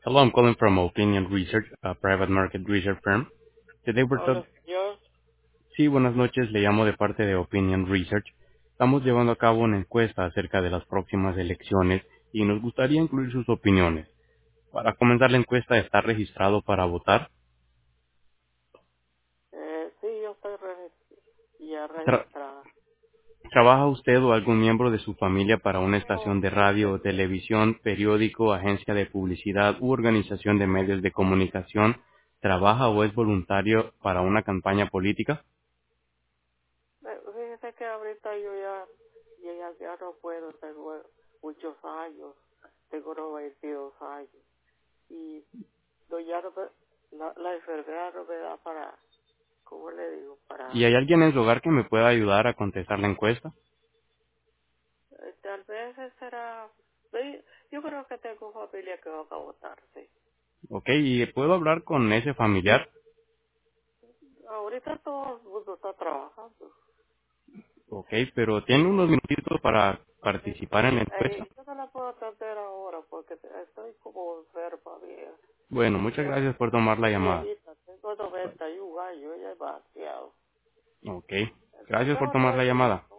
Hello, I'm calling from Opinion Research, a private market research firm. Today we're Hola, señor. Sí, buenas noches, le llamo de parte de Opinion Research. Estamos llevando a cabo una encuesta acerca de las próximas elecciones y nos gustaría incluir sus opiniones. Para comenzar la encuesta, ¿está registrado para votar? Sí, yo estoy ya Tra- registrada. ¿Trabaja usted o algún miembro de su familia para una estación de radio, televisión, periódico, agencia de publicidad u organización de medios de comunicación? ¿Trabaja o es voluntario para una campaña política? Fíjese que ahorita yo ya no puedo, tengo muchos años, tengo 92 años. Y ya no la enfermedad no me da para, ¿cómo le digo? ¿Y hay alguien en su hogar que me pueda ayudar a contestar la encuesta? Tal vez será, sí, yo creo que tengo familia que va a votar, sí. Ok, ¿y puedo hablar con ese familiar? Ahorita todo el mundo está trabajando. Ok, pero tiene unos minutitos para participar en la encuesta. Yo no la puedo atender ahora porque estoy como enferma, vieja. Bueno, muchas Ya gracias por tomar la estoy llamada. viejita, tengo 91 años, ya es demasiado. Ok, gracias por tomar la Gracias. llamada.